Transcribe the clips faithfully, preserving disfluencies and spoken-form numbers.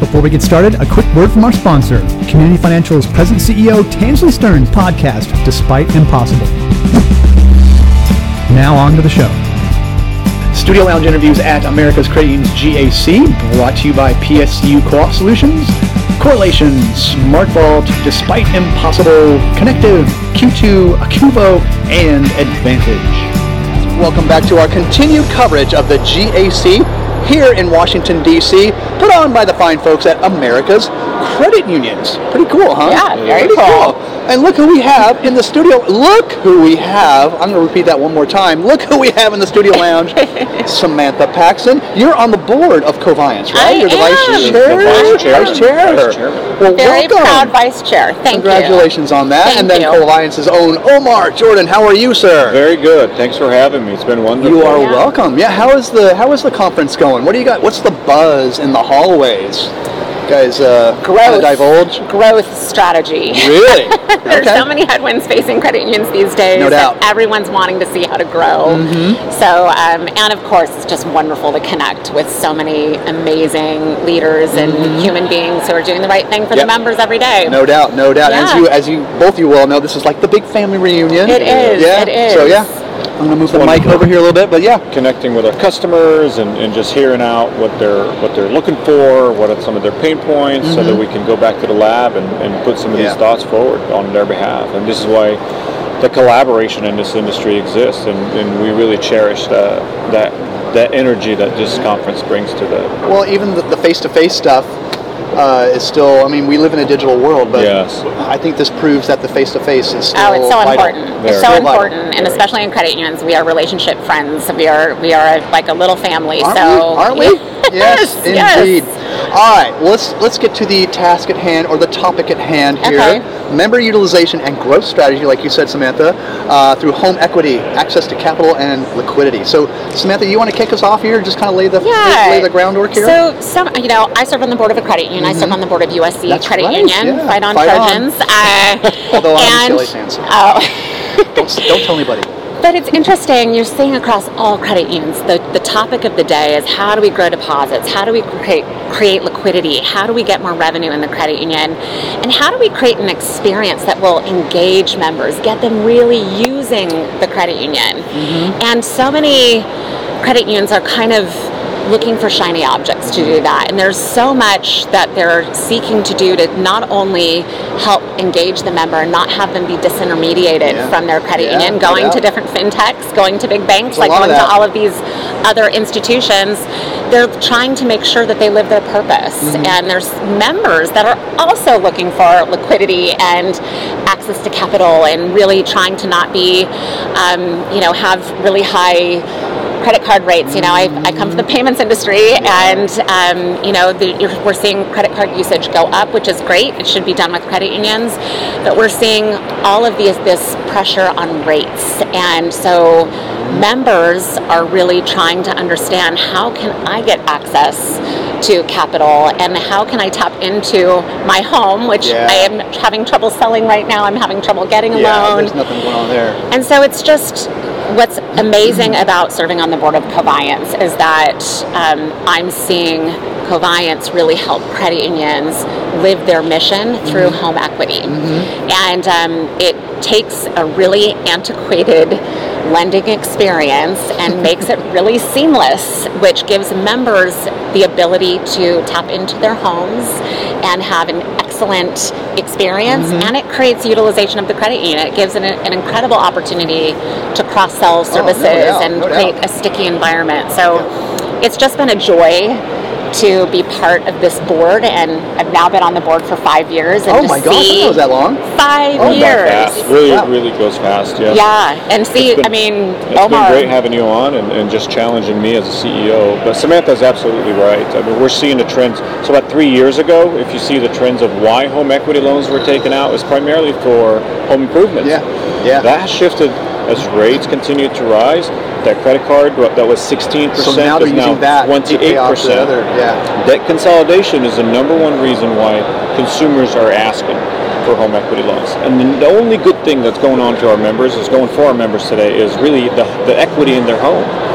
Before we get started, a quick word from our sponsor, Community Financial's President C E O Tansley Stearns' podcast, Despite Impossible. Now on to the show. Studio Lounge interviews at America's Credit Union's G A C, brought to you by P S U Co-op Solutions, Correlation, SmartVault, Despite Impossible, Connective, Q two, Acuvo, and Advantage. Welcome back to our continued coverage of the G A C here in Washington, D C, put on by the fine folks at America's Credit Unions. Pretty cool, huh? Yeah, very Pretty cool. cool. And look who we have in the studio. Look who we have. I'm going to repeat that one more time. Look who we have in the studio lounge. Samantha Paxson. You're on the board of Coviance, right? I You're the am. vice chair. The vice chair. Vice chair. Vice chairman. Well, Very welcome. proud vice chair. Thank Congratulations you. on that. Thank and then you. Coviance's own Omar Jordan. How are you, sir? Very good. Thanks for having me. It's been wonderful. You are Yeah. welcome. Yeah. How is the How is the conference going? What do you got? What's the buzz in the hallways? You guys, uh, Growth. wanna divulge? Growth strategy. Really? There's Okay. so many headwinds facing credit unions these days. No doubt. that everyone's wanting to see how to grow. Mm-hmm. So, um, and of course, it's just wonderful to connect with so many amazing leaders and Mm-hmm. human beings who are doing the right thing for Yep. the members every day. No doubt, no doubt. Yeah. As you, as you, both of you well know, this is like the big family reunion. It is, Yeah. it is. So yeah, I'm gonna move the mic Wonderful. over here a little bit, but yeah. Connecting with our customers and, and just hearing out what they're what they're looking for, what are some of their pain points, so that we can go back to the lab and, and put some of Yeah. these thoughts forward on their behalf. And this is why the collaboration in this industry exists, and, and we really cherish that that that energy that this conference brings to the. Well, even the, the face-to-face stuff uh, is still. I mean, we live in a digital world, but Yes. I think this proves that the face-to-face is still Oh, it's so vital. important. Very. It's so Still vital. important, and especially in credit unions, we are relationship friends. We are we are like a little family. Aren't so we? Aren't we? Yes, yes. indeed. All right, well, let's let's get to the task at hand, or the topic at hand here. Okay. Member utilization and growth strategy, like you said, Samantha, uh, through home equity, access to capital, and liquidity. So, Samantha, you want to kick us off here? Just kind of lay the Yeah. lay the groundwork here. So, some, you know, I serve on the board of a credit union. I serve on the board of U S C That's Credit right, Union, yeah. Fight on Fight on. Trojans. Uh, Although I'm and, a Chile fan, so oh. don't don't tell anybody. But it's interesting, you're seeing across all credit unions, the, the topic of the day is how do we grow deposits? How do we create, create liquidity? How do we get more revenue in the credit union? And how do we create an experience that will engage members, get them really using the credit union? Mm-hmm. And so many credit unions are kind of looking for shiny objects to do that. And there's so much that they're seeking to do to not only help engage the member and not have them be disintermediated Yeah. from their credit Yeah, union, no going to doubt. different fintechs, going to big banks, There's a like lot of going to that. all of these other institutions. They're trying to make sure that they live their purpose. Mm-hmm. And there's members that are also looking for liquidity and access to capital and really trying to not be, um, you know, have really high credit card rates. You know, I, I come from the payments industry, and um, you know, the, you're, we're seeing credit card usage go up, which is great. It should be done with credit unions, but we're seeing all of these this pressure on rates, and so members are really trying to understand how can I get access to capital and how can I tap into my home, which Yeah. I am having trouble selling right now. I'm having trouble getting a Yeah, loan. there's nothing going on there. And so it's just what's amazing about serving on the board of Coviance is that um, I'm seeing Coviance really help credit unions live their mission through home equity. And um, it takes a really antiquated lending experience and makes it really seamless, which gives members the ability to tap into their homes and have an excellent experience, and it creates utilization of the credit union. It gives an, an incredible opportunity to cross-sell services doubt, and no create doubt. a sticky environment. So it's just been a joy to be part of this board, and I've now been on the board for five years. And Oh to my gosh, I didn't see know it was that long. Five Oh, years. Fast. Really, Wow. really goes fast. Yeah. Yeah, and see, It's been- I mean, It's Omar. been great having you on and, and just challenging me as a C E O. But Samantha's absolutely right. I mean, we're seeing the trends. So about three years ago, if you see the trends of why home equity loans were taken out, it was primarily for home improvements. Yeah, yeah. That has shifted as rates continue to rise. That credit card that was sixteen percent So now they're is using now that to twenty-eight pay off the percent. other. Yeah. Debt consolidation is the number one reason why consumers are asking for home equity loans. And the, the only good thing that's going on to our members, is going for our members today, is really the, the equity in their home.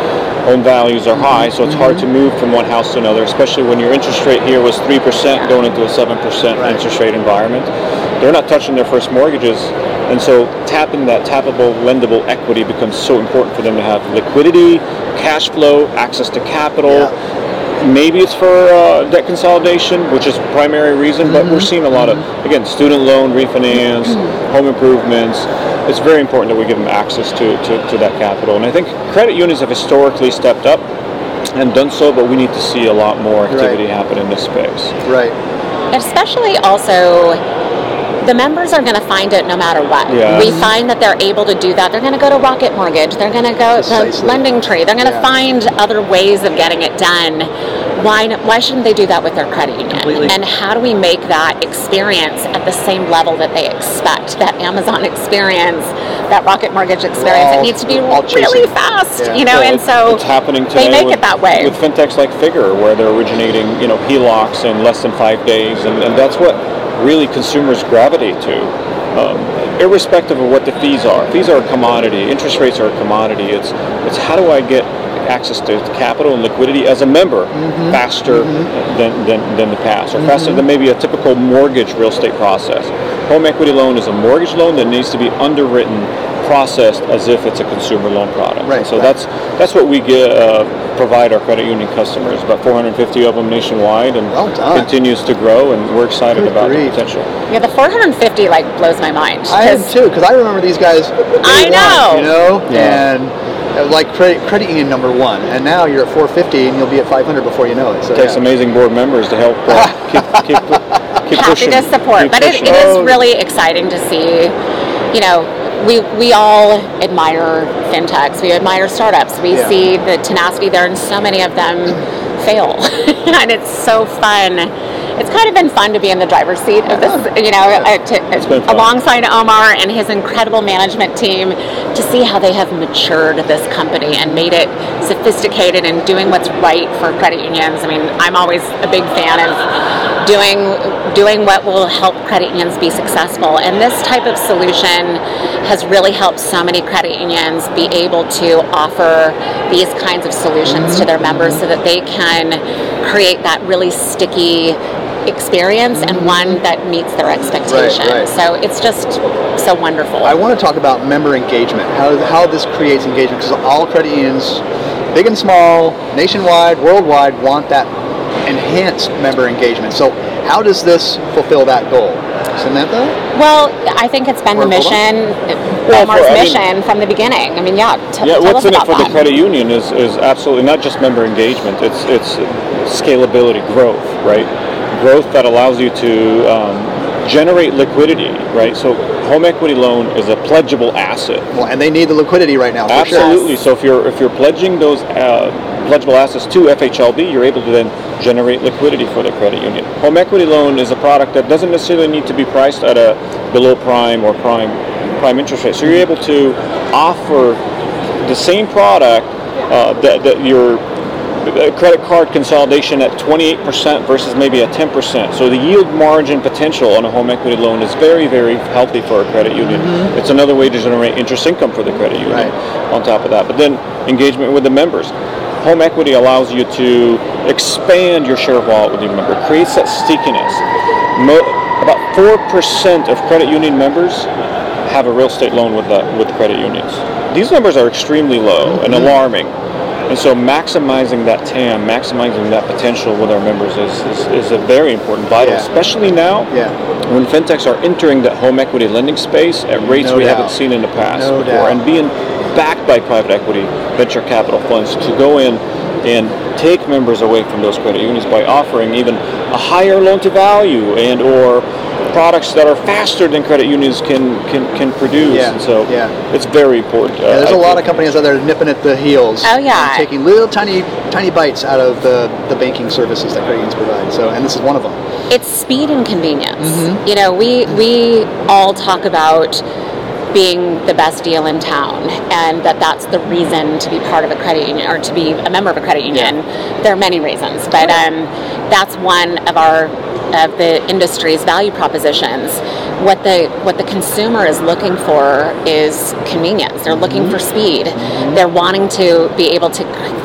home values are high, so it's hard to move from one house to another, especially when your interest rate here was three percent going into a seven percent Right. interest rate environment. They're not touching their first mortgages, and so tapping that tappable, lendable equity becomes so important for them to have liquidity, cash flow, access to capital. Yeah. Maybe it's for uh, debt consolidation, which is the primary reason, but we're seeing a lot of, again, student loan refinance, home improvements. It's very important that we give them access to, to, to that capital. And I think credit unions have historically stepped up and done so, but we need to see a lot more activity Right. happen in this space. Right. Especially also, the members are going to find it no matter what. Yeah. We find that they're able to do that. They're going to go to Rocket Mortgage. They're going to go to Precisely. Lending Tree. They're going to Yeah. find other ways of getting it done. Why n- why shouldn't they do that with their credit union? Completely. And how do we make that experience at the same level that they expect? That Amazon experience, that Rocket Mortgage experience. all- it needs to be all chasing. really fast, Yeah. you know. Well, and it- so it's happening today they make with, it that way. with fintechs like Figure, where they're originating, you know, H E L O Cs in less than five days, and, and that's what really consumers gravitate to. Um, irrespective of what the fees are. Fees are a commodity. Interest rates are a commodity. It's it's how do I get access to capital and liquidity as a member faster Than, than, than the past, or faster than maybe a typical mortgage real estate process. Home equity loan is a mortgage loan that needs to be underwritten, processed as if it's a consumer loan product. Right, And so right. that's that's what we get, uh, provide our credit union customers. About four hundred fifty of them nationwide, and Well done. continues to grow. And we're excited Good about grief. the potential. Yeah, the four hundred fifty like blows my mind. I am 'Cause- too, because I remember these guys. day I know. one, you know, Yeah. and uh, like credit, credit union number one, and now you're at four fifty, and you'll be at five hundred before you know it. So It takes yeah. amazing board members to help uh, keep keep keep happy pushing. to support. keep But it, pushing. it is Oh. really exciting to see, you know, we we all admire fintechs. We admire startups. We Yeah. see the tenacity there, and so many of them fail. And it's so fun. It's kind of been fun to be in the driver's seat of this, you know, uh, to, been fun. alongside Omar and his incredible management team, to see how they have matured this company and made it sophisticated and doing what's right for credit unions. I mean, I'm always a big fan of doing doing what will help credit unions be successful. And this type of solution has really helped so many credit unions be able to offer these kinds of solutions to their members so that they can create that really sticky experience and one that meets their expectations. right. So it's just so wonderful. I want to talk about member engagement, how, how this creates engagement, because all credit unions, big and small, nationwide, worldwide, want that enhanced member engagement. So how does this fulfill that goal? Samantha? Well, I think it's been Or the hold on. mission, Well, Omar's for- I mean- mission from the beginning. I mean, yeah, t- Yeah, tell what's us in it about for that. the credit union is, is absolutely not just member engagement. It's it's scalability, growth, right? Growth that allows you to um, generate liquidity, right? So home equity loan is a pledgeable asset. Well, and they need the liquidity right now, for sure. Absolutely. So if you're if you're pledging those uh, pledgeable assets to F H L B, you're able to then generate liquidity for the credit union. Home equity loan is a product that doesn't necessarily need to be priced at a below prime or prime prime interest rate. So you're able to offer the same product uh, that, that your uh, credit card consolidation at twenty-eight percent versus maybe at ten percent. So the yield margin potential on a home equity loan is very, very healthy for a credit union. It's another way to generate interest income for the credit union Right. on top of that. But then engagement with the members. Home equity allows you to expand your share of wallet with your member, creates that stickiness. Mo- about four percent of credit union members have a real estate loan with the, with credit unions. These numbers are extremely low and alarming. And so maximizing that T A M, maximizing that potential with our members is, is, is a very important vital, Yeah. especially now Yeah. when fintechs are entering that home equity lending space at rates No we doubt. haven't seen in the past No before, doubt. and being backed by private equity, venture capital funds to go in and take members away from those credit unions by offering even a higher loan to value and or products that are faster than credit unions can can, can produce. Yeah, And so yeah. it's very important. Yeah, there's a lot of companies out there nipping at the heels. Oh, yeah. and taking little tiny tiny bites out of the, the banking services that credit unions provide. So, and this is one of them. It's speed and convenience. Mm-hmm. You know, we we all talk about being the best deal in town, and that that's the reason to be part of a credit union or to be a member of a credit union. There are many reasons, but um, that's one of our of the industry's value propositions. What the what the consumer is looking for is convenience. They're looking for speed. They're wanting to be able to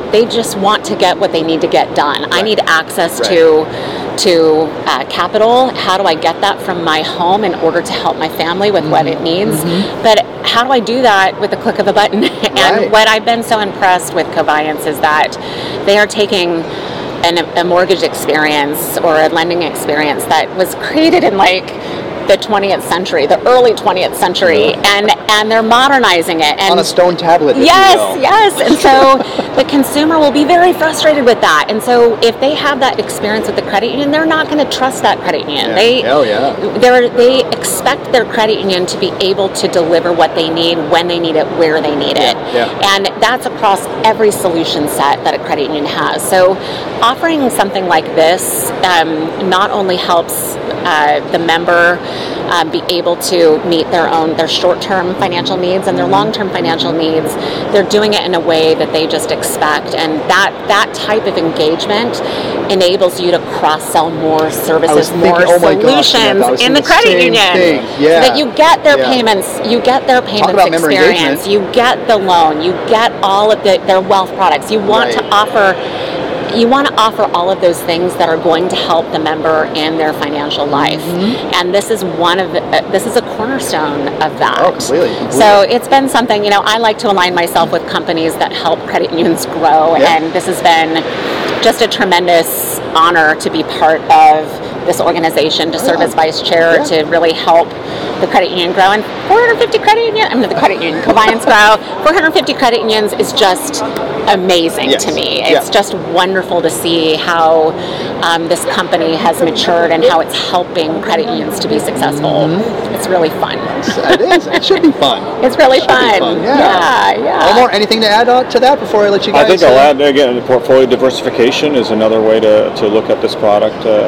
they just want to get what they need to get done. Right. I need access right. to to uh, capital. How do I get that from my home in order to help my family with mm-hmm. what it needs? Mm-hmm. But how do I do that with the click of a button? and right. what I've been so impressed with Coviance is that they are taking an, a mortgage experience or a lending experience that was created in like the twentieth century, the early twentieth century, yeah. and and they're modernizing it. And on a stone tablet, if yes, you will. yes. And so the consumer will be very frustrated with that. And so if they have that experience with the credit union, they're not going to trust that credit union. Yeah. They, Hell yeah. They're, they expect their credit union to be able to deliver what they need, when they need it, where they need it. Yeah. Yeah. And that's across every solution set that a credit union has. So offering something like this um, not only helps uh, the member Um, be able to meet their own, their short-term financial needs and their long-term financial needs. They're doing it in a way that they just expect, and that that type of engagement enables you to cross-sell more services, thinking, more oh solutions gosh, in the credit union, yeah. so that you get their yeah. payments, you get their payments Talk about member experience, engagement. you get the loan, you get all of the, their wealth products. You want right. to offer. You want to offer all of those things that are going to help the member in their financial life, mm-hmm. and this is one of the, uh, this is a cornerstone of that. Oh, completely, completely. So it's been something, you know, I like to align myself with companies that help credit unions grow, yeah. and this has been just a tremendous honor to be part of this organization, to oh, serve yeah. as vice chair, yeah. to really help the credit union grow. And four hundred fifty credit union, I mean the credit union, Coviance grow. four hundred fifty credit unions is just amazing yes. to me. It's yeah. just wonderful to see how um, this company has matured and how it's helping credit unions to be successful. Mm-hmm. It's really fun. It is. It should be fun. It's really it fun. fun. Yeah. yeah, yeah. Omar, anything to add on to that before I let you guys? I think I'll add again. Portfolio diversification is another way to, to look at this product uh,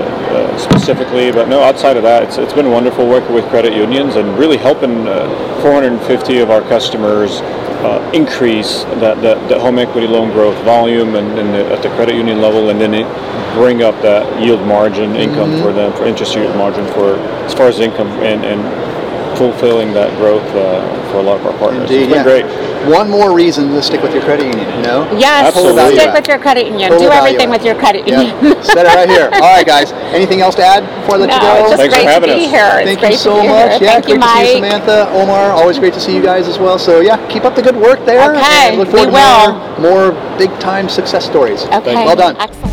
uh, specifically. But no, outside of that, it's it's been wonderful working with credit unions and really helping uh, four hundred fifty of our customers uh, increase that, that, that home equity loan growth volume and, and the, at the credit union level, and then it bring up that yield margin income mm-hmm. for them, for interest yield margin for as far as income and, and fulfilling that growth uh, for a lot of our partners. Indeed, it's been yeah. great. One more reason to stick with your credit union, you know? Yes, Absolutely. stick with your credit union. Total Do everything value. with your credit union. Yeah. Set it right here. All right, guys. Anything else to add before I let no, you go? It's just Thanks great for having to be us. here. It's Thank great you so to be much. Here. Yeah, Thank great you, to see you, Mike. Samantha, Omar. Always great to see you guys as well. So yeah, keep up the good work there. Okay, and look forward we to will. more, more big time success stories. Okay. Well done. Excellent.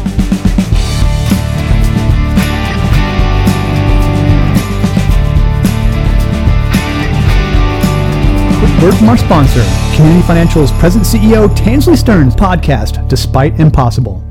Word from our sponsor, Community Financial's present C E O Tansley Stearns podcast, Despite Impossible.